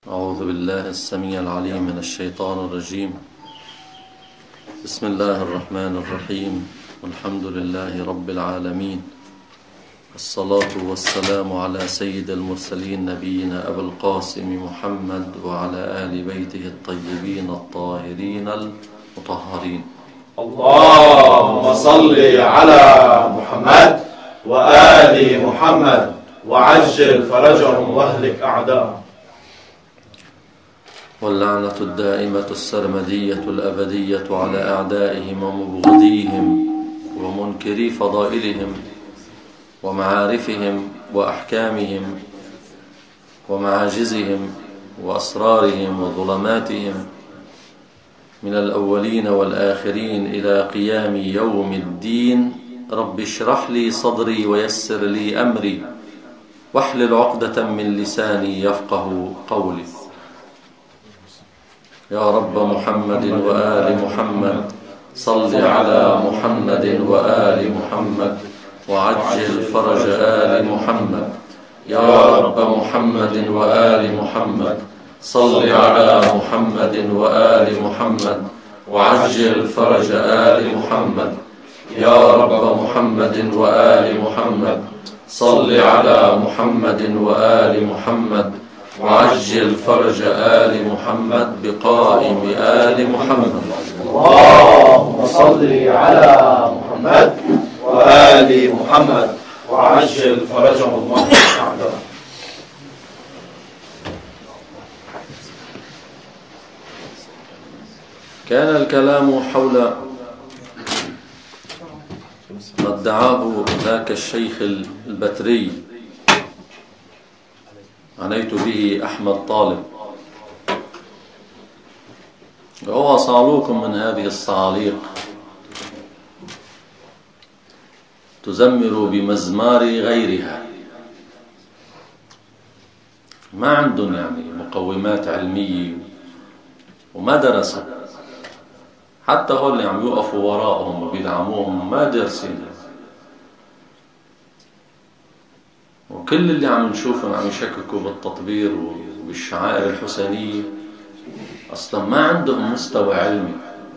أعوذ بالله السميع العليم من الشيطان الرجيم. بسم الله الرحمن الرحيم، والحمد لله رب العالمين، الصلاة والسلام على سيد المرسلين نبينا أبو القاسم محمد وعلى آل بيته الطيبين الطاهرين المطهرين. اللهم صل على محمد وآل محمد وعجل فرجهم واهلك أعداءهم. واللعنة الدائمة السرمدية الأبدية على أعدائهم ومبغضيهم ومنكري فضائلهم ومعارفهم وأحكامهم ومعاجزهم وأسرارهم وظلماتهم من الأولين والآخرين إلى قيام يوم الدين. رب اشرح لي صدري ويسر لي أمري واحلل عقدة من لساني يفقه قولي. يا رب محمد وآل محمد صل على محمد وآل محمد وعجل فرج آل محمد. يا رب محمد وآل محمد صل على محمد وآل محمد وعجل فرج آل محمد. يا رب محمد وآل محمد صل على محمد وآل محمد وعجل فرج آل محمد بقائم آل محمد. اللهم صل على محمد وآل محمد وعجل فرجهم واهلك أعداءهم. كان الكلام حول ما ادعاه ذاك الشيخ البتري، عنيت به أحمد طالب، وهو صعلوك من هذه الصعاليق تزمر بمزمار غيرها، ما عندهم يعني مقومات علمية وما درسوا، حتى هو اللي عم يوقفوا وراءهم وبيدعموهم ما درسين، وكل اللي عم نشوفهم عم يشككوا بالتطبير وبالشعائر الحسينية أصلا ما عندهم مستوى علمي.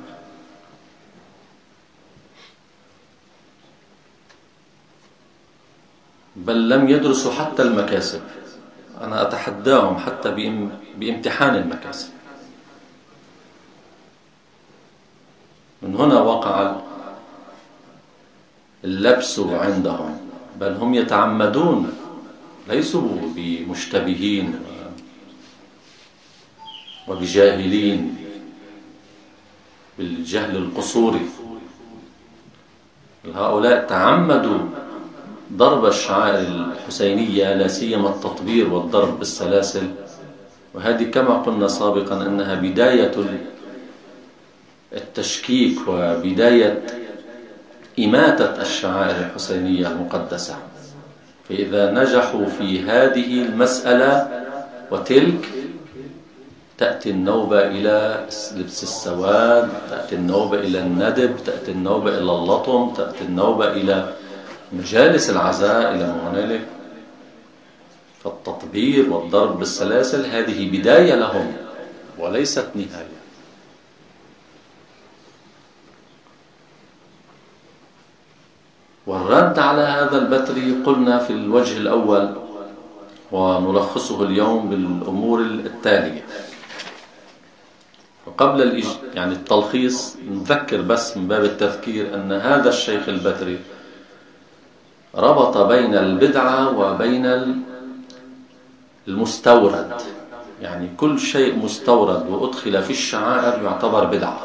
بل لم يدرسوا حتى المكاسب. أنا أتحداهم حتى بامتحان المكاسب. من هنا وقع اللبس عندهم، بل هم يتعمدون، ليسوا بمشتبهين وبجاهلين بالجهل القصوري. هؤلاء تعمدوا ضرب الشعائر الحسينية، لا سيما التطبير والضرب بالسلاسل، وهذه كما قلنا سابقا أنها بداية التشكيك وبداية إماتة الشعائر الحسينية المقدسة. فإذا نجحوا في هذه المسألة وتلك، تأتي النوبة إلى لبس السواد، تأتي النوبة إلى الندب، تأتي النوبة إلى اللطم، تأتي النوبة إلى مجالس العزاء، إلى ما هنالك. فالتطبير والضرب بالسلاسل هذه بداية لهم وليست نهاية. والرد على هذا البتري قلنا في الوجه الأول، ونلخصه اليوم بالأمور التالية. وقبل يعني التلخيص نذكر بس من باب التذكير أن هذا الشيخ البتري ربط بين البدعة وبين المستورد، يعني كل شيء مستورد وأدخل في الشعائر يعتبر بدعة.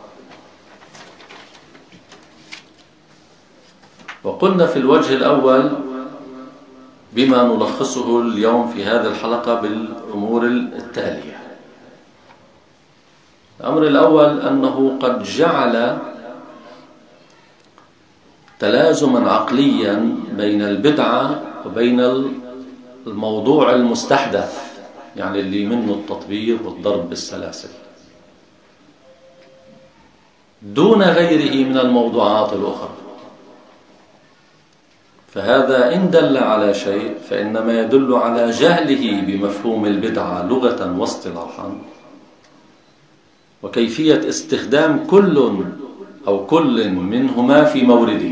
وقلنا في الوجه الأول بما نلخصه اليوم في هذه الحلقة بالأمور التالية. الأمر الأول أنه قد جعل تلازما عقليا بين البدعة وبين الموضوع المستحدث، يعني اللي منه التطبير والضرب بالسلاسل، دون غيره من الموضوعات الأخرى. فهذا إن دل على شيء فإنما يدل على جهله بمفهوم البدعة لغة واصطلاحا، وكيفية استخدام كل منهما في مورده.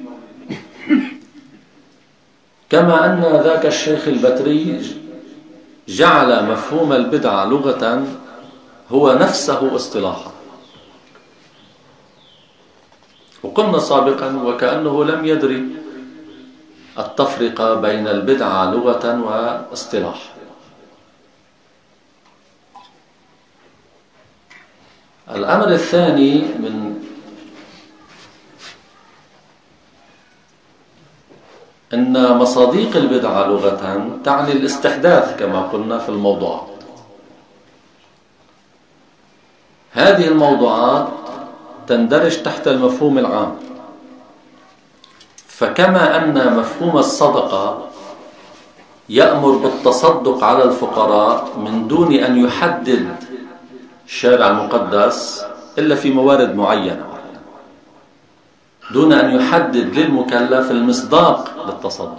كما أن ذاك الشيخ البتري جعل مفهوم البدعة لغة هو نفسه اصطلاحا. وقلنا سابقا وكأنه لم يدري التفرقة بين البدعة لغة واصطلاح. الأمر الثاني من أن مصادق البدعة لغة تعني الاستحداث كما قلنا في الموضوعات. هذه الموضوعات تندرج تحت المفهوم العام. فكما أن مفهوم الصدقة يأمر بالتصدق على الفقراء من دون أن يحدد الشارع المقدس إلا في موارد معينة، دون أن يحدد للمكلف المصداق للتصدق.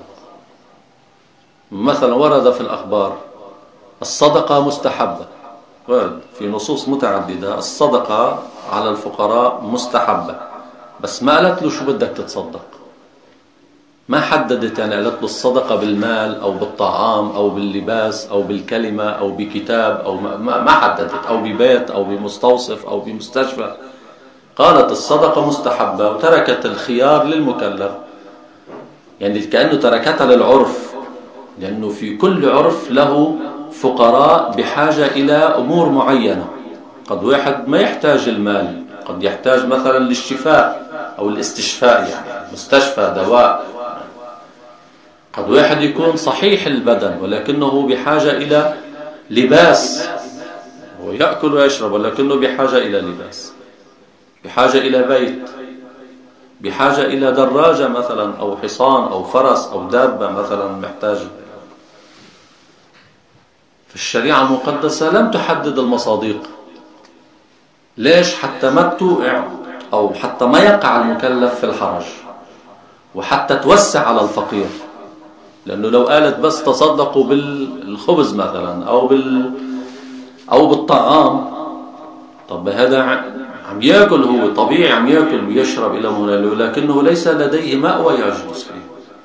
مثلا ورد في الأخبار الصدقة مستحبة، ورد في نصوص متعددة الصدقة على الفقراء مستحبة، بس ما قالت له شو بدك تتصدق، ما حددت. يعني قالت له الصدقة بالمال أو بالطعام أو باللباس أو بالكلمة أو بكتاب أو ما حددت، أو ببيت أو بمستوصف أو بمستشفى. قالت الصدقة مستحبة وتركت الخيار للمكلف، يعني كأنه تركتها للعرف، لأنه في كل عرف له فقراء بحاجة إلى أمور معينة. قد واحد ما يحتاج المال، قد يحتاج مثلا للشفاء أو الاستشفاء، يعني مستشفى دواء. قد واحد يكون صحيح البدن ولكنه بحاجة إلى لباس، هو يأكل ويشرب ولكنه بحاجة إلى لباس، بحاجة إلى بيت، بحاجة إلى دراجة مثلا أو حصان أو فرس أو دابة مثلا محتاج. في الشريعة المقدسة لم تحدد المصادق. ليش؟ حتى ما توقع أو حتى ما يقع المكلف في الحرج، وحتى توسع على الفقير. لأنه لو قالت بس تصدقوا بالخبز مثلا أو بالطعام، طب هذا عم يأكل، هو طبيعي عم يأكل ويشرب إلى مناله، لكنه ليس لديه مأوى يجلس فيه.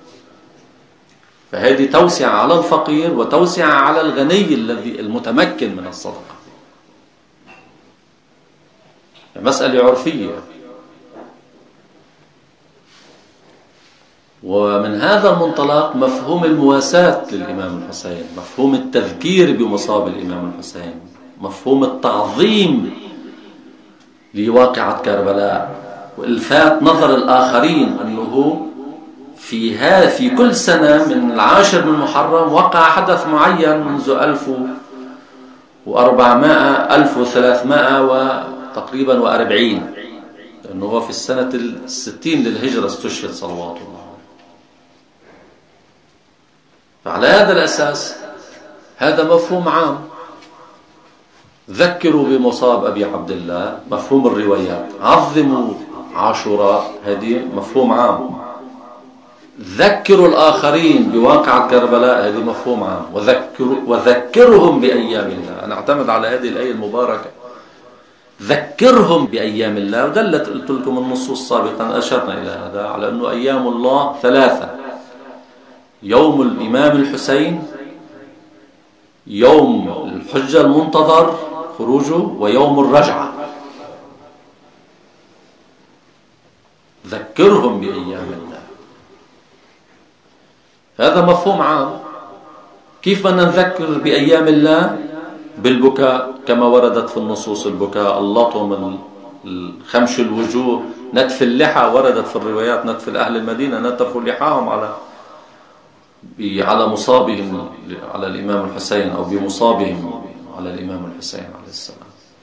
فهذه توسعة على الفقير وتوسعة على الغني الذي المتمكن من الصدقة. مسألة عرفية. ومن هذا المنطلق مفهوم المواساة للإمام الحسين، مفهوم التذكير بمصاب الإمام الحسين، مفهوم التعظيم لواقعة كربلاء، وإلفات نظر الآخرين أنه في كل سنة من 10 من محرم وقع حدث معين منذ 1400 1300 وتقريبا و40، لأنه هو في السنة 60 للهجرة استشهد صلوات الله. فعلى هذا الأساس هذا مفهوم عام. ذكروا بمصاب أبي عبد الله، مفهوم الروايات. عظموا عاشوراء، هذه مفهوم عام. ذكروا الآخرين بواقعة كربلاء، هذه مفهوم عام. وذكرهم بأيام الله. أنا أعتمد على هذه الآية المباركة، ذكرهم بأيام الله. ودلت قلت لكم النصوص سابقا، أشرنا إلى هذا، على أنه أيام الله 3: يوم الإمام الحسين، يوم الحجة المنتظر خروجه، ويوم الرجعة. ذكرهم بأيام الله، هذا مفهوم عام. كيف بدنا نذكر بأيام الله؟ بالبكاء كما وردت في النصوص، البكاء، اللطم، الخمش الوجوه، نتف اللحى. وردت في الروايات نتف أهل المدينة نتفوا لحاهم على مصابهم على الإمام الحسين، أو بمصابهم على الإمام الحسين عليه السلام.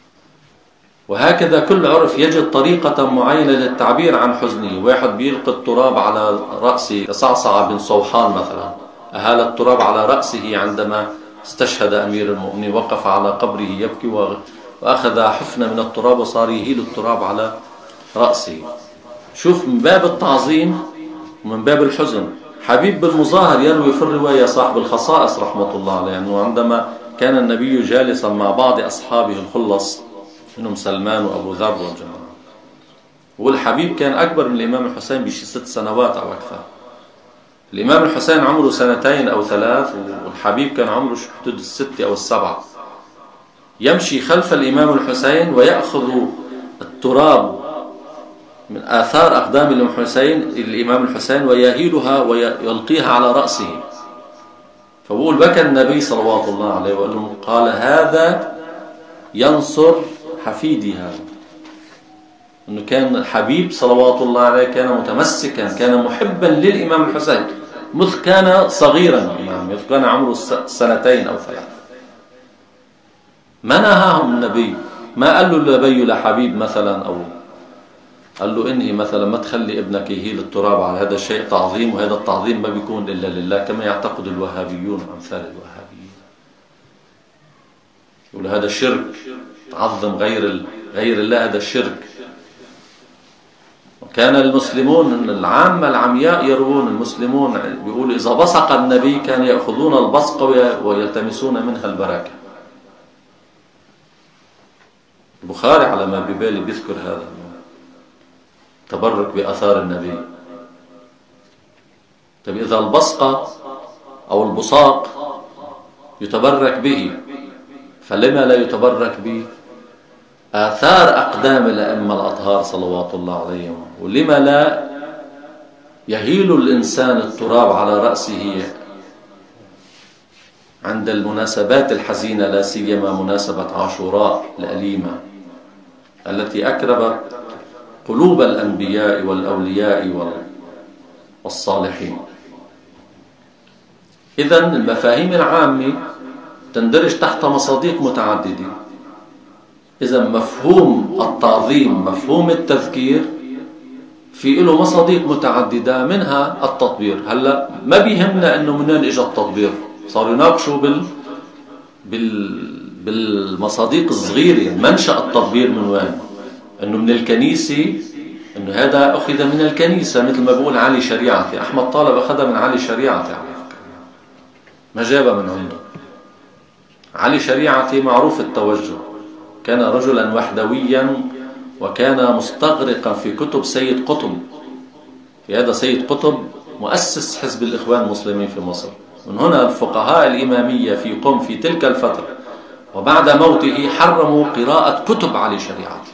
وهكذا كل عرف يجد طريقة معينة للتعبير عن حزنه. واحد بيلقي التراب على رأسه كصعصع بن صوحان مثلا، أهال التراب على رأسه عندما استشهد أمير المؤمنين، وقف على قبره يبكي وأخذ حفنة من التراب وصار يهيل التراب على رأسه. شوف، من باب التعظيم ومن باب الحزن. حبيب بالمظاهر يروي في الرواية صاحب الخصائص رحمة الله عليه أنه عندما كان النبي جالسا مع بعض أصحابه الخلص منهم سلمان وأبو ذر والجماعة، والحبيب كان أكبر من الإمام الحسين بشي 6 سنوات أو أكثر. الإمام الحسين عمره 2 أو 3 والحبيب كان عمره حدود 6 أو 7. يمشي خلف الإمام الحسين ويأخذ التراب من آثار أقدام الإمام الحسين ويهيلها ويلقيها على رأسه. فبقول بكى النبي صلوات الله عليه وسلم قال هذا ينصر حفيدي هذا. أنه كان الحبيب صلوات الله عليه كان متمسكا، كان محبا للإمام الحسين مذ كان صغيرا، مذ كان عمره 2 أو 3. ما نهاهم النبي، ما قال له لبي لحبيب مثلا أو قال له إنهي مثلا ما تخلي ابنك يهيل التراب على هذا الشيء تعظيم، وهذا التعظيم ما بيكون إلا لله كما يعتقد الوهابيون أمثال الوهابيين. يقول هذا شرك، تعظم غير الله، هذا الشرك. وكان المسلمون العامة العمياء يروون، المسلمون بيقولوا إذا بصق النبي كان يأخذون البصق ويلتمسون منها البركة. البخاري على ما ببالي بيذكر هذا تبرك بأثار النبي. طيب إذا البصقة أو البصاق يتبرك به، فلما لا يتبرك به آثار أقدام الأئمة الأطهار صلوات الله عليهم؟ ولما لا يهيل الإنسان التراب على رأسه عند المناسبات الحزينة، لا سيما مناسبة عاشوراء الأليمة التي أكرمت قلوب الأنبياء والأولياء والصالحين. إذن المفاهيم العامة تندرج تحت مصادق متعددة. إذا مفهوم التعظيم، مفهوم التذكير، في له مصادق متعددة منها التطبير. هلا ما بيهمنا إنه منين إجا التطبير، صاروا يناقشوا بالمصادق الصغيرة منشأ التطبير من وين، إنه من الكنيسة، إنه هذا أخذ من الكنيسة مثل ما بقول علي شريعتي. أحمد طالب أخذها من علي شريعتي، ما جابها من عنده. علي شريعتي معروف التوجه، كان رجلا وحدويا وكان مستغرقا في كتب سيد قطب. في هذا سيد قطب مؤسس حزب الإخوان المسلمين في مصر. من هنا الفقهاء الإمامية في قم في تلك الفترة وبعد موته حرموا قراءة كتب علي شريعتي.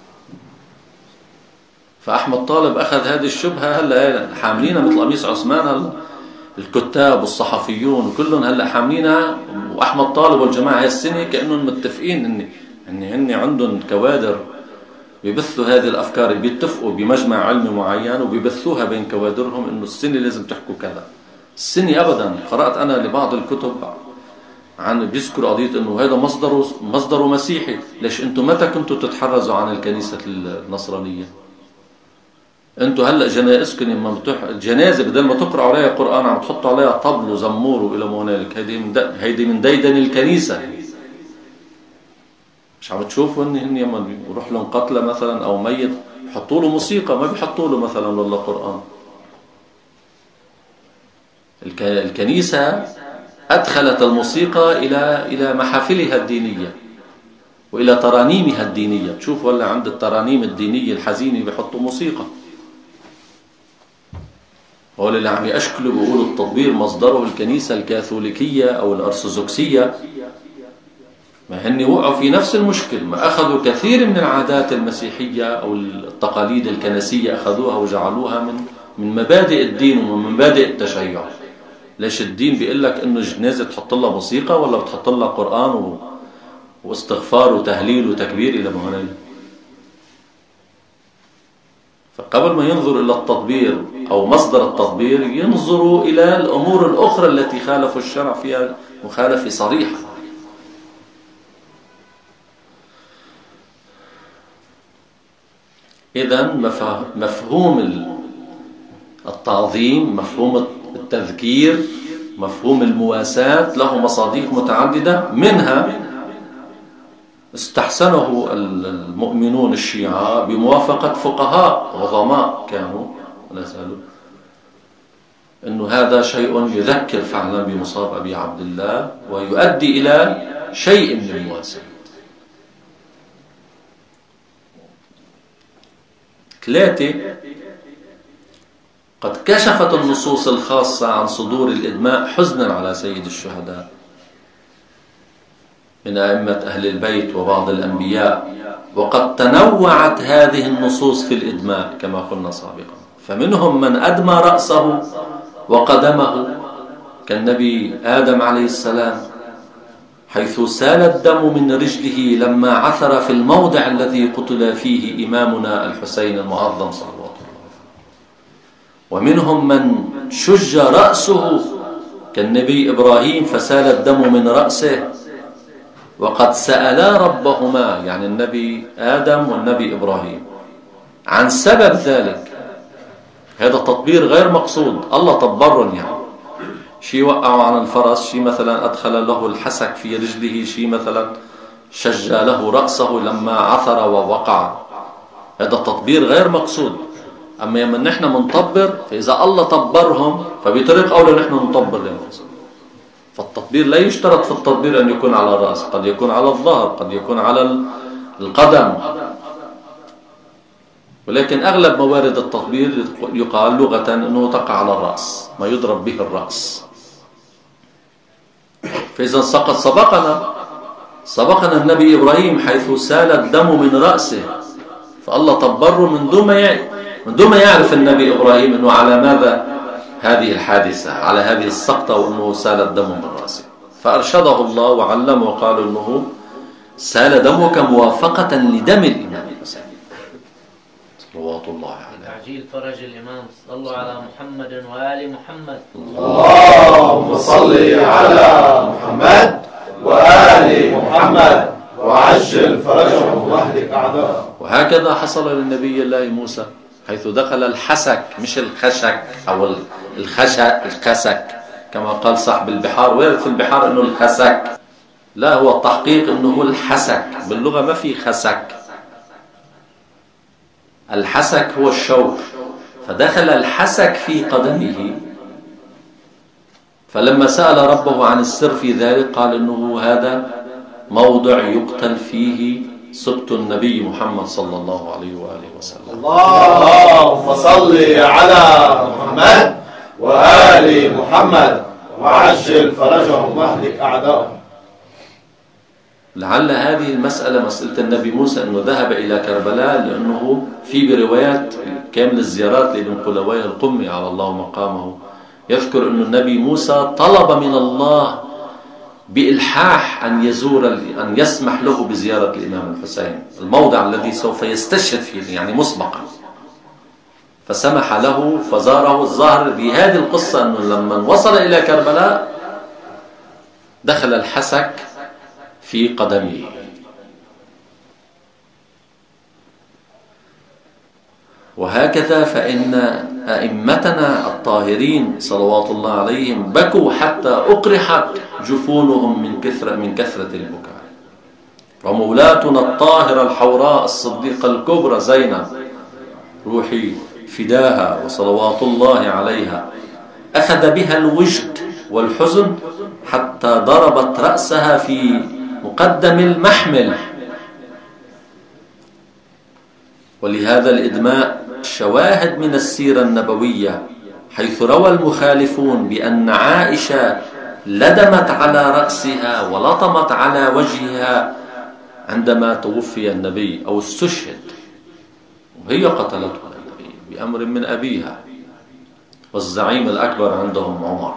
فأحمد طالب أخذ هذه الشبهة. هلا حاملينها مثل قميص عثمان، الكتاب والصحفيون وكلهم هلا حاملينها. وأحمد طالب والجماعة السنة كأنهم متفقين إن هن عندهم كوادر بيبثوا هذه الأفكار، بيتفقوا بمجمع علمي معين وبيبثوها بين كوادرهم إنه السنة لازم تحكوا كذا. السنة أبدا. قرأت أنا لبعض الكتب عن بيذكر قضية إنه هذا مصدره مسيحي. ليش أنتم متى كنتوا تتحرزوا عن الكنيسة النصرانية؟ أنتم هلأ جنائزكم الجنازة بدل ما تقرأوا عليها قرآن عم تحطوا عليها طبل وزمور وإلى ما هنالك. هيدي من ديدن الكنيسة. مش عم تشوفوا إن لما يروح لهم قتلى مثلا أو ميت يحطوا له موسيقى، ما بيحطوا له مثلا ولا قرآن. الكنيسة أدخلت الموسيقى إلى محافلها الدينية وإلى ترانيمها الدينية. تشوف ولا عند الترانيم الدينية الحزينة بيحطوا موسيقى. هو اللي عم يشكلوا بيقولوا التطبير مصدره الكنيسة الكاثوليكية أو الأرثوذكسية. ما هن وقعوا في نفس المشكل، ما أخذوا كثير من العادات المسيحية أو التقاليد الكنسية أخذوها وجعلوها من مبادئ الدين ومن مبادئ التشيع. ليش الدين بيقول لك إنه جنازة تحط لها موسيقى ولا بتحط لها قرآن واستغفار وتهليل وتكبير إلى ما هنالك؟ فقبل ما ينظر إلى التطبير أو مصدر التطبير ينظروا إلى الأمور الأخرى التي خالفوا الشرع فيها مخالفة صريحة. إذن مفهوم التعظيم، مفهوم التذكير، مفهوم المواساة له مصادق متعددة. منها استحسنه المؤمنون الشيعة بموافقة فقهاء عظماء كانوا لا زالوا أنه هذا شيء يذكر فعلا بمصاب أبي عبد الله ويؤدي إلى شيء من المواساة. 3 قد كشفت النصوص الخاصة عن صدور الإدماء حزنا على سيد الشهداء من أئمة أهل البيت وبعض الأنبياء، وقد تنوعت هذه النصوص في الإدماء كما قلنا سابقا، فمنهم من أدمى رأسه وقدمه كالنبي آدم عليه السلام، حيث سال الدم من رجله لما عثر في الموضع الذي قتل فيه إمامنا الحسين المعظم صلى الله عليه وسلم. ومنهم من شج رأسه كالنبي إبراهيم فسال الدم من رأسه، وقد سألا ربهما يعني النبي آدم والنبي إبراهيم عن سبب ذلك. هذا تطبير غير مقصود، الله طبرهم يعني شيء وقعوا عن الفرس، شيء مثلا أدخل له الحسك في رجله، شيء مثلا شج له رأسه لما عثر ووقع. هذا تطبير غير مقصود. أما يوم نحن منطبر، فإذا الله طبرهم فبطريق أولى نحن نطبر لنفسنا. فالتطبير لا يشترط في التطبير أن يكون على الرأس، قد يكون على الظهر، قد يكون على القدم، ولكن أغلب موارد التطبير يقال لغة أنه تقع على الرأس، ما يضرب به الرأس. فإذا سبقنا النبي إبراهيم حيث سال الدم من رأسه، فالله طبره من دون ما يعرف النبي إبراهيم أنه على ماذا هذه الحادثة، على هذه السقطة، وأنه سال الدم من رأسه. فأرشده الله وعلم وقال أنه سال دمك موافقة لدم الإمام الحسين صلوات الله عليه. تعجيل فرج الإمام. صلوا على محمد وآل محمد. اللهم صل على محمد وآل محمد وعجل فرجهم واهلك أعداءهم. وهكذا حصل للنبي الله موسى حيث دخل الحسك، مش الخشك أو الخسك كما قال صاحب البحار. ويرد في البحار أنه الخسك، لا، هو التحقيق أنه هو الحسك. باللغة ما في خسك، الحسك هو الشوك، فدخل الحسك في قدمه. فلما سأل ربه عن السر في ذلك قال أنه هذا موضع يقتل فيه سبط النبي محمد صلى الله عليه وآله وسلم. اللهم صل على محمد وآل محمد وعجل فرجهم واهلك أعداءهم. لعل هذه المسألة، مسألة النبي موسى أنه ذهب إلى كربلاء، لأنه في بروايات كامل الزيارات لابن قلوي القمي على الله مقامه يذكر أن النبي موسى طلب من الله بإلحاح أن يسمح له بزيارة الإمام الحسين، الموضع الذي سوف يستشهد فيه يعني مسبقا، فسمح له فزاره. الظاهر بهذه القصة أنه لما وصل إلى كربلاء دخل الحسك في قدمه. وهكذا فإن أئمتنا الطاهرين صلوات الله عليهم بكوا حتى أقرحت جفونهم من كثرة البكاء. ومولاتنا الطاهرة الحوراء الصديقة الكبرى زينب روحي فداها وصلوات الله عليها أخذ بها الوجد والحزن حتى ضربت رأسها في مقدم المحمل. ولهذا الإدماء شواهد من السيرة النبوية، حيث روى المخالفون بأن عائشة لدمت على رأسها ولطمت على وجهها عندما توفي النبي أو استشهد، وهي قتلته النبي بأمر من أبيها، والزعيم الأكبر عندهم عمر.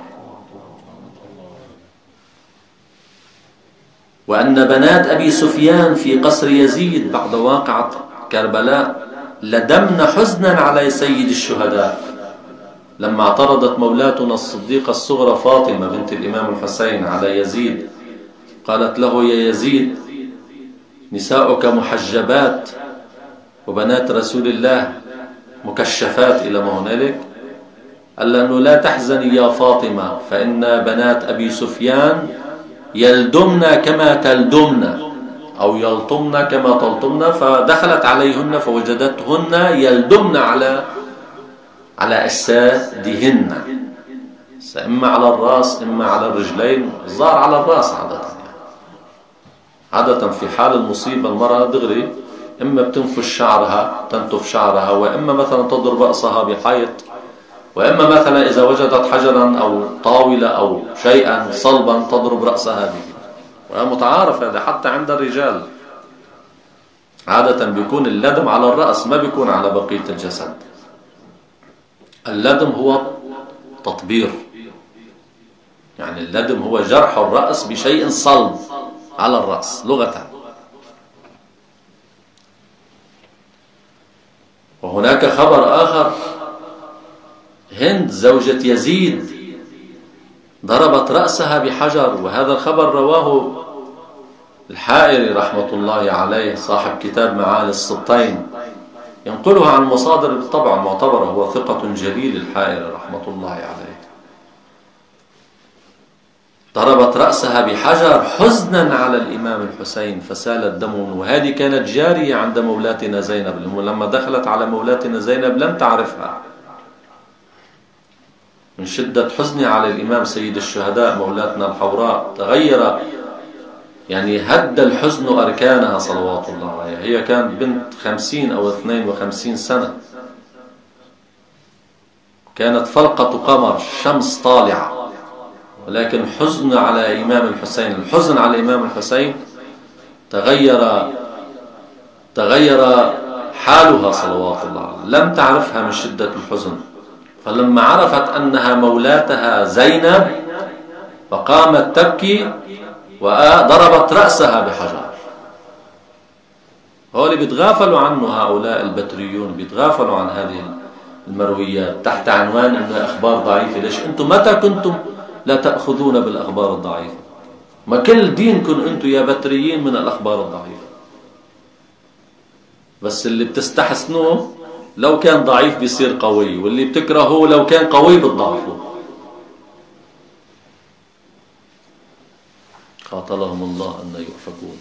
وأن بنات أبي سفيان في قصر يزيد بعد واقعة كربلاء لدمن حزنا على سيد الشهداء لما اعترضت مولاتنا الصديقة الصغرى فاطمة بنت الإمام الحسين على يزيد، قالت له: يا يزيد، نساؤك محجبات وبنات رسول الله مكشفات إلى ما هنالك. قال أنه لا تحزني يا فاطمة، فإن بنات أبي سفيان يلدمن كما تلدمن أو يلطمن كما تلطمن. فدخلت عليهن فوجدتهن يلدمن على أجسادهن. إما على الرأس إما على الرجلين. الظاهر على الرأس عادة في حال المصيبة المرأة دغري إما بتنفش شعرها تنتف شعرها، وإما مثلا تضرب رأسها بحيط، وإما مثلا إذا وجدت حجرا أو طاولة أو شيئا صلبا تضرب رأسها به. ومتعارف هذا حتى عند الرجال، عادة بيكون اللدم على الرأس ما بيكون على بقية الجسد. اللدم هو تطبير، يعني اللدم هو جرح الرأس بشيء صلب على الرأس لغة. وهناك خبر آخر، هند زوجة يزيد ضربت رأسها بحجر، وهذا الخبر رواه الحائري رحمة الله عليه صاحب كتاب معالي السبطين، ينقلها عن مصادر بالطبع معتبرة، هو ثقة جليل الحائري رحمة الله عليه. ضربت رأسها بحجر حزنا على الإمام الحسين فسال الدم، وهذه كانت جارية عند مولاتنا زينب. لما دخلت على مولاتنا زينب لم تعرفها من شدة حزنها على الإمام سيد الشهداء مولاتنا الحوراء، تغير يعني هد الحزن أركانها صلوات الله عليها. هي كانت بنت 50 أو 52 سنة، كانت فلقة قمر شمس طالعة، ولكن حزن على إمام الحسين، الحزن على الإمام الحسين تغير حالها صلوات الله عليه. لم تعرفها من شدة الحزن، فلما عرفت أنها مولاتها زينب فقامت تبكي وضربت رأسها بحجر. هؤلاء بيتغافلوا عنه، هؤلاء البتريون بيتغافلوا عن هذه المرويات تحت عنوان أنها أخبار ضعيفة. ليش أنتم متى كنتم لا تأخذون بالأخبار الضعيفة؟ ما كل دينكم أنتم يا بتريين من الأخبار الضعيفة، بس اللي بتستحسنوه لو كان ضعيف بيصير قوي، واللي بتكرهوه لو كان قوي بتضعفوه. قاتلهم الله أن يؤفكون.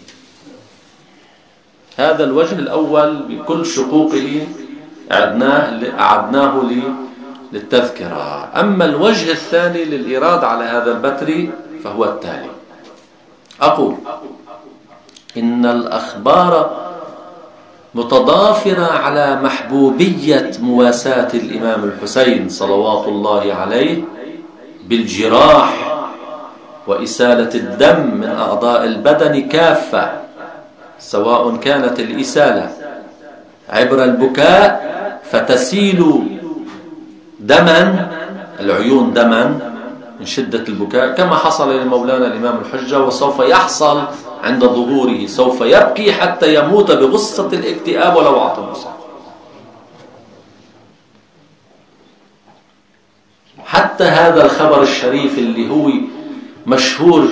هذا الوجه الأول بكل شقوقه أعدناه للتذكرة. أما الوجه الثاني للإيراد على هذا البتري فهو التالي: أقول إن الأخبار متضافرة على محبوبية مواساة الإمام الحسين صلوات الله عليه بالجراح وإسالة الدم من أعضاء البدن كافة، سواء كانت الإسالة عبر البكاء فتسيل دما، العيون دما من شدة البكاء، كما حصل لمولانا الإمام الحجة وسوف يحصل عند ظهوره، سوف يبكي حتى يموت بغصة الاكتئاب ولو عطس. حتى هذا الخبر الشريف اللي هو مشهور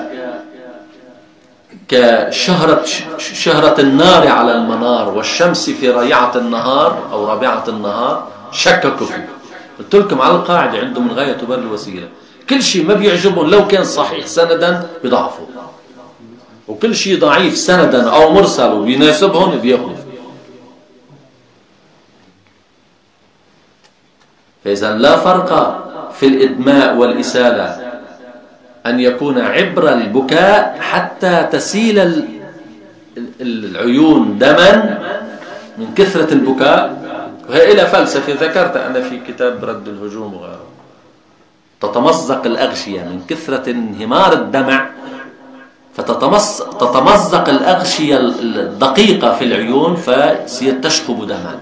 كشهرة النار على المنار والشمس في ريعة النهار أو رابعة النهار، شككوا فيه. قلت لكم على القاعدة عندهم من غاية تبرر الوسيلة، كل شيء ما بيعجبهم لو كان صحيح سندا بيضعفوه، وكل شيء ضعيف سندا أو مرسل وبيناسبهم بيأخذوا. فإذا لا فرق في الإدماء والإسالة أن يكون عبر البكاء حتى تسيل العيون دما من كثرة البكاء. وهي إلى فلسفة ذكرت أنا في كتاب رد الهجوم وغيره. تتمزق الأغشية من كثرة انهمار الدمع، فتتمزق الأغشية الدقيقة في العيون فتشخب دما.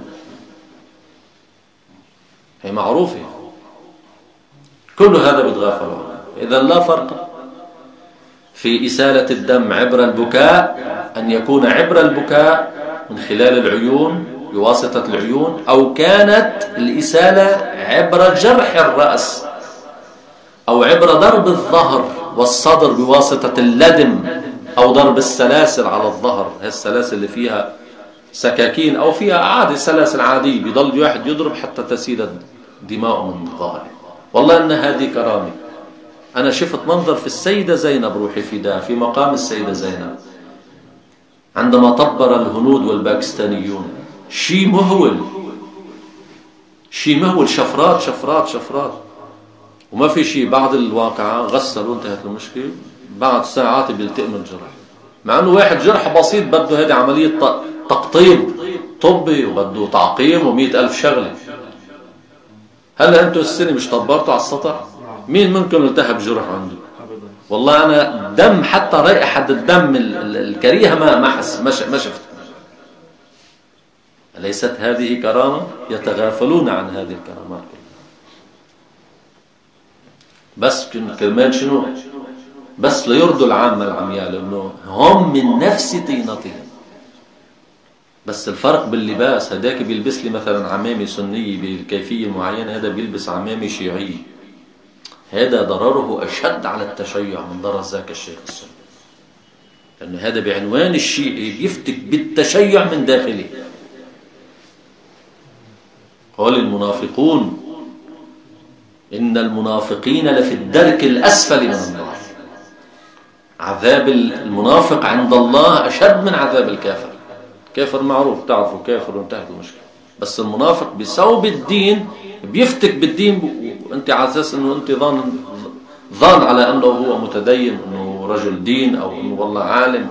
هي معروفة، كل هذا بتغافل عنه. إذا لا فرق في إسالة الدم عبر البكاء، أن يكون عبر البكاء من خلال العيون بواسطة العيون، أو كانت الإسالة عبر جرح الرأس أو عبر ضرب الظهر والصدر بواسطة اللدم أو ضرب السلاسل على الظهر. هي السلاسل اللي فيها سكاكين أو فيها عادي سلاسل عادية، بيضل واحد يضرب حتى تسيل دماء من ظهره. والله أن هذه كرامة. أنا شفت منظر في السيدة زينب روحي فداها، في مقام السيدة زينب عندما طبر الهنود والباكستانيون، شيء مهول، شفرات شفرات شفرات. وما في شيء، بعد الواقعة غسل وانتهت المشكلة، بعد ساعات بيلتئم الجرح، مع انه واحد جرح بسيط بده هذه عملية تقطيب طبي وبده تعقيم و100,000 شغلة. هلا انتوا السنة مش طبرتوا على السطح؟ مين منكم التهب جرح عنده؟ والله انا دم، حتى رائحة الدم الكريهة ما شفت. أليست هذه كرامة؟ يتغافلون عن هذه الكرامات كلها. بس كرمال شنو؟ بس ليرضوا العامة العمياء، لأنه هم من نفس طينتهم. بس الفرق باللباس، هداك بيلبس لي مثلا عمامة سنية بكيفية معينة، هذا بيلبس عمامة شيعية. هذا ضرره أشد على التشيع من ضرر ذاك الشيخ السني، لأنه هذا بعنوان الشيعي بيفتك بالتشيع من داخله. قال المنافقون إن المنافقين لفي الدرك الأسفل من النار. عذاب المنافق عند الله أشد من عذاب الكافر. كافر معروف، تعرفوا كافر وانتهت المشكلة. بس المنافق بثوب الدين بيفتك بالدين، وانت على اساس انه انت ظان على انه هو متدين، انه رجل دين، او انه والله عالم.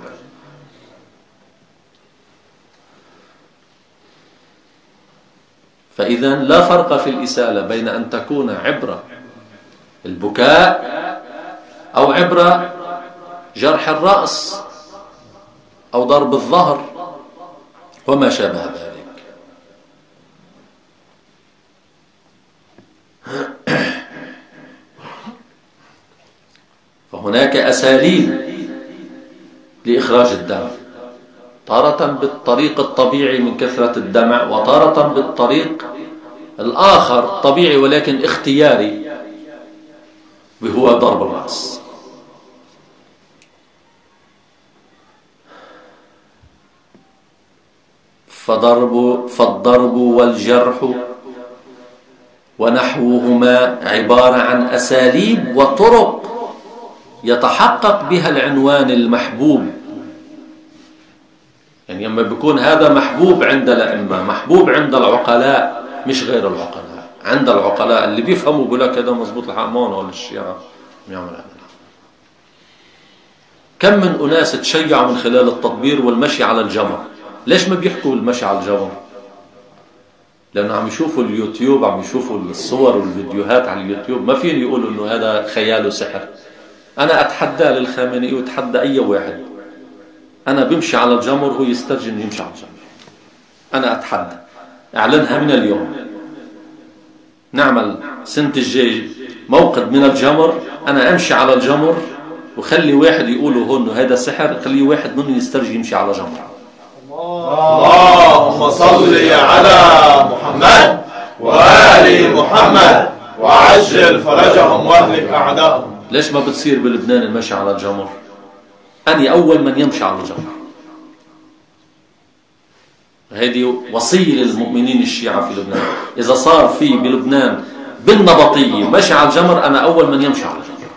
فإذا لا فرق في الإسالة بين أن تكون عبرة البكاء أو عبرة جرح الرأس أو ضرب الظهر وما شابه ذلك. فهناك أساليب لإخراج الدم، تارة بالطريق الطبيعي من كثرة الدمع، وتارة بالطريق الآخر طبيعي ولكن اختياري، وهو ضرب الرأس. فالضرب والجرح ونحوهما عبارة عن أساليب وطرق يتحقق بها العنوان المحبوب. يعني لما بيكون هذا محبوب عند الأئمة، محبوب عند العقلاء مش غير العقلاء، عند العقلاء اللي بيفهموا بيقول لك هذا مزبوط الحمام ولا الشيعة يعمل هذا. كم من أناس تشيعوا من خلال التطبير والمشي على الجمر. ليش ما بيحكوا المشي على الجمر؟ لأنه عم يشوفوا اليوتيوب، عم يشوفوا الصور والفيديوهات على اليوتيوب، ما فين يقولوا إنه هذا خيال وسحر. أنا أتحدى للخامنئي وأتحدى أي واحد، أنا بمشي على الجمر هو يسترجم يمشي على الجمر. أنا أتحدى، أعلنها من اليوم. نعمل سنة الجاي موقد من الجمر، أنا أمشي على الجمر وخلي واحد يقوله هون هذا سحر، خلي واحد منه يسترجم يمشي على جمر. اللهم صل على محمد وآل محمد وعجل فرجهم واهلك أعداءهم. ليش ما بتصير بلبنان المشي على الجمر؟ أني أول من يمشي على الجمر. هذه وصية للمؤمنين الشيعة في لبنان. إذا صار في بلبنان بالنبطية مشي على الجمر، أنا أول من يمشي على الجمر.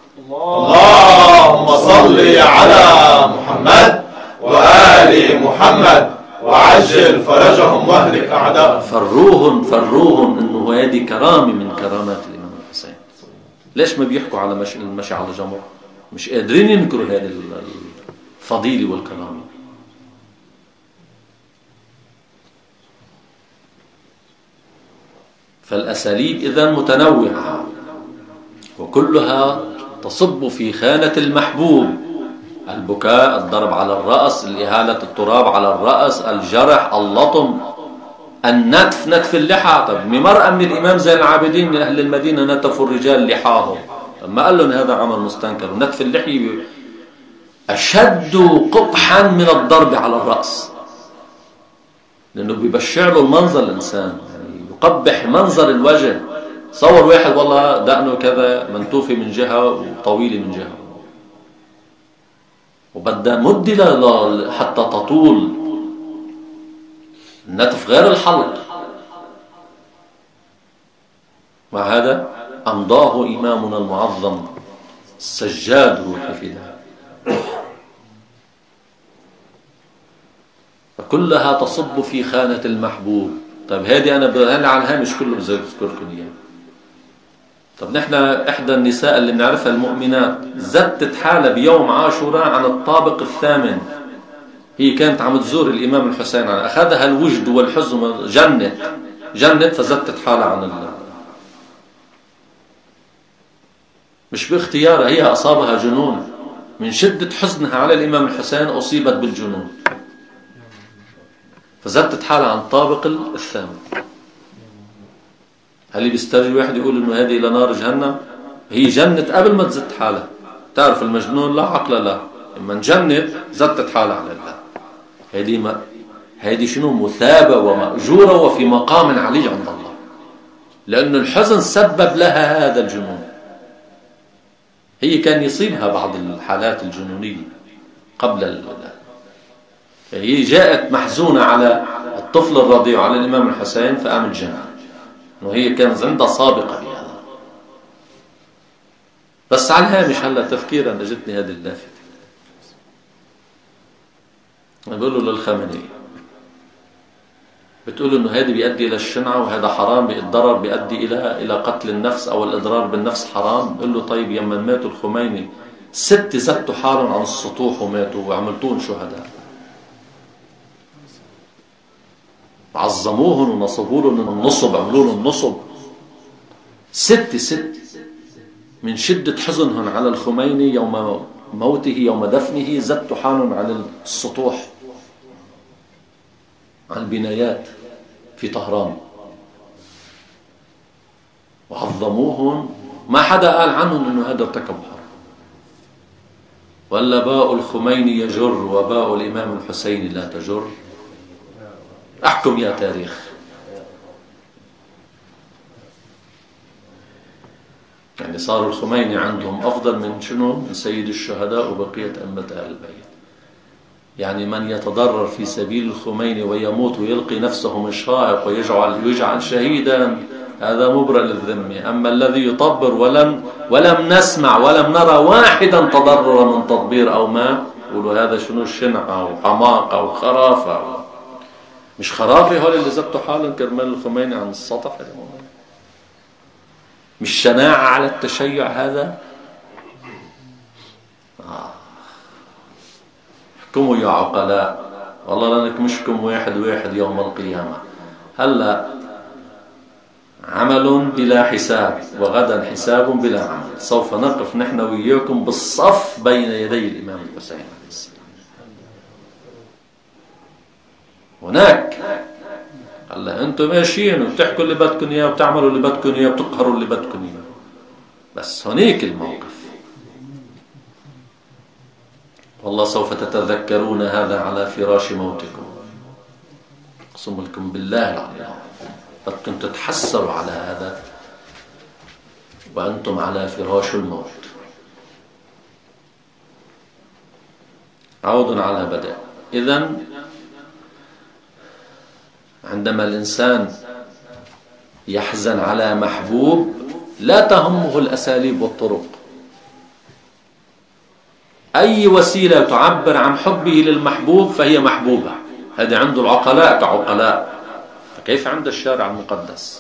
اللهم صل على محمد وآل محمد وعجل فرجهم واهلك أعداءهم. فروهن إنه هذه كرامة من كرامات الإمام الحسين. ليش ما بيحكوا على المشي على الجمر؟ مش قادرين ينكروا هذه الفضيلة والكرامة. فالأساليب إذن متنوعة وكلها تصب في خانة المحبوب: البكاء، الضرب على الرأس، الإهالة التراب على الرأس، الجرح، اللطم، النتف، نتف اللحى. طب مرأة من الإمام زين العابدين من أهل المدينة نتفوا الرجال لحاهم، طب ما قال لهم هذا عمل مستنكر؟ ونتف اللحية أشد قبحا من الضرب على الرأس، لأنه بيبشع له المنظر الإنسان، يعني يقبح منظر الوجه. صور واحد والله دقنه كذا منتوفة من جهة وطويلة من جهة، وبدأ مدة حتى تطول. النتف غير الحلق. مع هذا أمضاه إمامنا المعظم السجاد روح فداه. فكلها تصب في خانة المحبوب. طيب هذه أنا على الهامش كله بذكركم إياه. طب نحن إحدى النساء اللي بنعرفها المؤمنات زتت حالها بيوم عاشوراء عن الطابق الثامن. هي كانت عم تزور الإمام الحسين، أخذها الوجد والحزن، جنت فزتت حالها عن الله، مش باختيارها، هي أصابها جنون من شدة حزنها على الإمام الحسين، أصيبت بالجنون فزتت حالها عن الطابق الثامن. هل بيسترجي واحد يقول إنه هذه إلى نار جهنم؟ هي جنت قبل ما تزت حالها. تعرف المجنون لا عقل له، لما جنت زتت حالها على الله. هذه شنو؟ مثابة ومأجورة وفي مقام علي عند الله، لأن الحزن سبب لها هذا الجنون. هي كان يصيبها بعض الحالات الجنونية قبل فهي جاءت محزونة على الطفل الرضيع على الإمام الحسين فقامت جنة، وهي كانت عندها سابقة بهذا. بس على الهامش هلا تفكيرا اجتني هذه اللافتة، بقولوا للخامنئي بتقول انه هذا بيؤدي الى الشنعة وهذا حرام، الضرر بيؤدي الى قتل النفس او الاضرار بالنفس حرام. بقول له طيب يما ماتوا الخميني 6 زتوا حالهم عن السطوح وماتوا وعملتون شهداء، عظموهم ونصبوا لهم النصب، عملوا لهم النصب. 6 من شدة حزنهم على الخميني يوم موته يوم دفنه زتوا حالهم على السطوح، عن البنايات في طهران، وعظموهم. ما حدا قال عنهم انه هذا ارتكب حرام. ولا باء الخميني يجر وباء الامام الحسين لا تجر. احكم يا تاريخ. يعني صار الخميني عندهم افضل من شنو؟ من سيد الشهداء وبقية أئمة أهل البيت. يعني من يتضرر في سبيل الخميني ويموت ويلقي نفسه مشائق ويجعل شهيدا هذا مبرأ للذمة. أما الذي يطبر ولم نسمع ولم نرى واحدا تضرر من تطبير أو ما، يقولوا هذا شنو؟ شنعة وحماقة وخرافة. مش خرافة هول اللي زتوا حالهم كرمال الخميني عن السطح؟ مش شناعة على التشيع هذا؟ احكموا يا عقلاء، والله لنكمشكم واحد يوم القيامة. هلا عمل بلا حساب وغدا حساب بلا عمل. سوف نقف نحن وياكم بالصف بين يدي الإمام الحسين عليه السلام هناك. هلا انتم ماشيين وبتحكوا اللي بدكم اياه وبتعملوا اللي بدكم اياه وبتقهروا اللي بدكم اياه، بس هنيك الموقف. والله سوف تتذكرون هذا على فراش موتكم. أقسم لكم بالله العظيم بدكم تتحسروا على هذا وأنتم على فراش الموت. عود على بدء. إذن عندما الإنسان يحزن على محبوب لا تهمه الأساليب والطرق. أي وسيلة تعبر عن حبه للمحبوب فهي محبوبة. هذا عند العقلاء كعقلاء، فكيف عند الشارع المقدس؟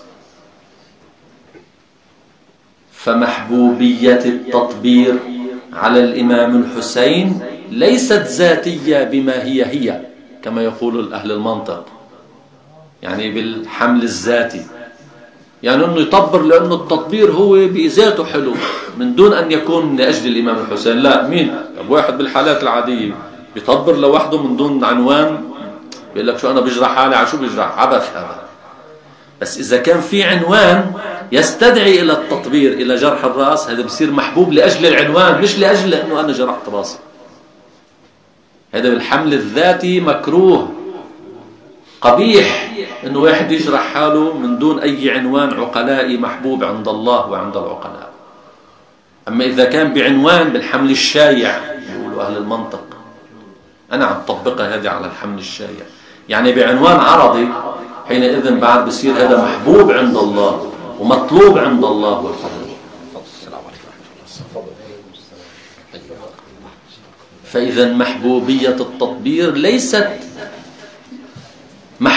فمحبوبية التطبير على الإمام الحسين ليست ذاتية بما هي كما يقول أهل المنطق، يعني بالحمل الذاتي، يعني أنه يطبر لأنه التطبير هو بذاته حلو من دون أن يكون لأجل الإمام الحسين. لا، مين؟ واحد بالحالات العادية بيطبر لوحده من دون عنوان، بيقول لك شو أنا بجرح حالي على شو بجرح؟ عبث هذا. بس إذا كان في عنوان يستدعي إلى التطبير إلى جرح الرأس، هذا بصير محبوب لأجل العنوان مش لأجل أنه أنا جرحت رأسي. هذا بالحمل الذاتي مكروه قبيح أنه واحد يجرح حاله من دون أي عنوان عقلائي محبوب عند الله وعند العقلاء. أما إذا كان بعنوان بالحمل الشايع يقولوا أهل المنطق، أنا عم طبقها هذه على الحمل الشايع، يعني بعنوان عرضي، حينئذ بعد بصير هذا محبوب عند الله ومطلوب عند الله والفضل. فإذا محبوبية التطبير ليست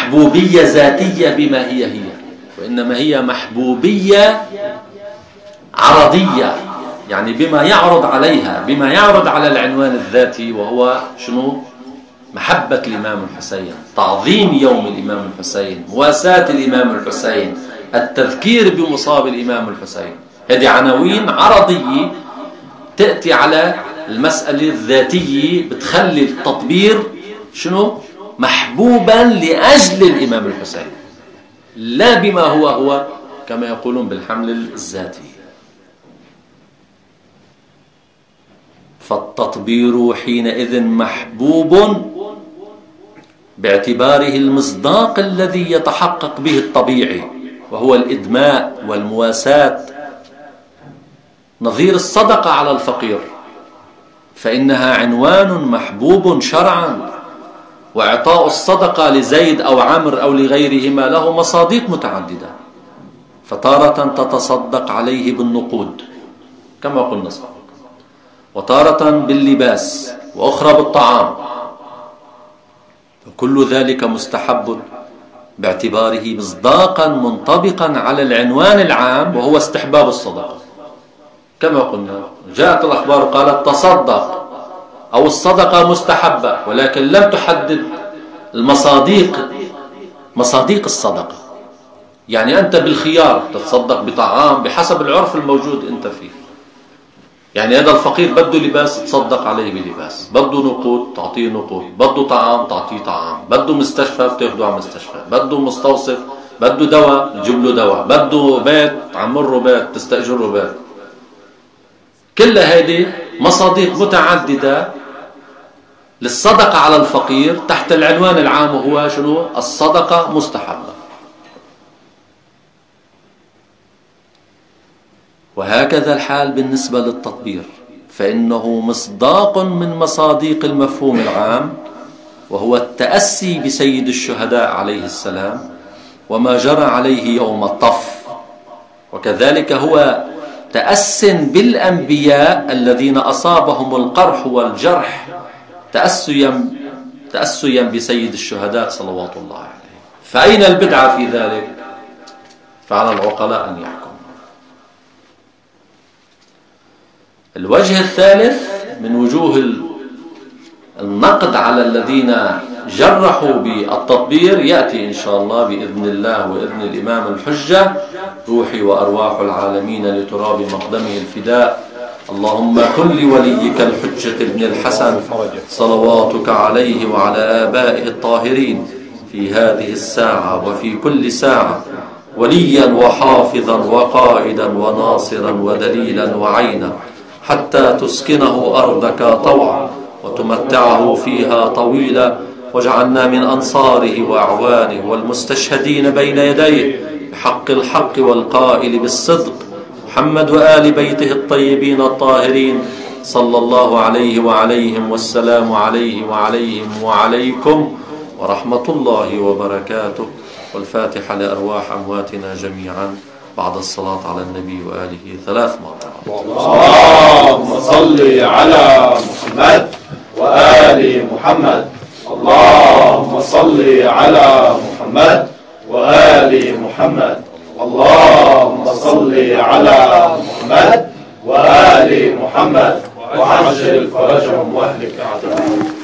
محبوبية ذاتية بما هي، وإنما هي محبوبية عرضية، يعني بما يعرض عليها، بما يعرض على العنوان الذاتي، وهو شنو؟ محبة الإمام الحسين، تعظيم يوم الإمام الحسين، مواساة الإمام الحسين، التذكير بمصاب الإمام الحسين. هذه عناوين عرضية تأتي على المسألة الذاتية، بتخلي التطبير شنو؟ محبوبا لأجل الإمام الحسين، لا بما هو كما يقولون بالحمل الذاتي. فالتطبير حينئذ محبوب باعتباره المصداق الذي يتحقق به الطبيعي، وهو الإدماء والمواساة، نظير الصدقة على الفقير، فإنها عنوان محبوب شرعا. وإعطاء الصدقة لزيد أو عمرو أو لغيرهما له مصادق متعددة، فتارة تتصدق عليه بالنقود كما قلنا سابقا، وتارة باللباس، وأخرى بالطعام، وكل ذلك مستحب باعتباره مصداقا منطبقا على العنوان العام، وهو استحباب الصدقة. كما قلنا جاءت الأخبار قالت تصدق أو الصدقة مستحبة، ولكن لم تحدد مصادق الصدقة. يعني أنت بالخيار تتصدق بطعام بحسب العرف الموجود أنت فيه. يعني هذا الفقير بده لباس تصدق عليه بلباس، بده نقود تعطيه نقود، بده طعام تعطيه طعام، بده مستشفى بتاخده على مستشفى، بده مستوصف، بده دواء تجيب له دواء، بده بيت تعمره بيت تستأجره بيت. كل هذه مصادق متعددة للصدقة على الفقير تحت العنوان العام، وهو شنو؟ الصدقة مستحبة. وهكذا الحال بالنسبة للتطبير، فإنه مصداق من مصادق المفهوم العام، وهو التأسي بسيد الشهداء عليه السلام وما جرى عليه يوم الطف، وكذلك هو تأس بالأنبياء الذين أصابهم القرح والجرح تأسيا بسيد الشهداء صلوات الله عليه. فأين البدعة في ذلك؟ فعلى العقلاء أن يحكم. الوجه الثالث من وجوه النقد على الذين جرحوا بالتطبير يأتي إن شاء الله بإذن الله وإذن الإمام الحجة: روحي وأرواح العالمين لتراب مقدمه الفداء، اللهم كن لوليك الحجة ابن الحسن صلواتك عليه وعلى آبائه الطاهرين في هذه الساعة وفي كل ساعة وليا وحافظا وقائدا وناصرا ودليلا وعينا، حتى تسكنه أرضك طوعا وتمتعه فيها طويلا، واجعلنا من أنصاره وأعوانه والمستشهدين بين يديه بحق الحق والقائل بالصدق، محمد وآل بيته الطيبين الطاهرين صلى الله عليه وعليهم، والسلام عليه وعليهم وعليكم ورحمة الله وبركاته. والفاتحة لأرواح أمواتنا جميعا بعد الصلاة على النبي وآله 3 مرات. اللهم صل على محمد وآل محمد. اللهم صل على محمد وآل محمد. اللهم صل على محمد وآل محمد وعجل فرجهم واهلك أعداءهم.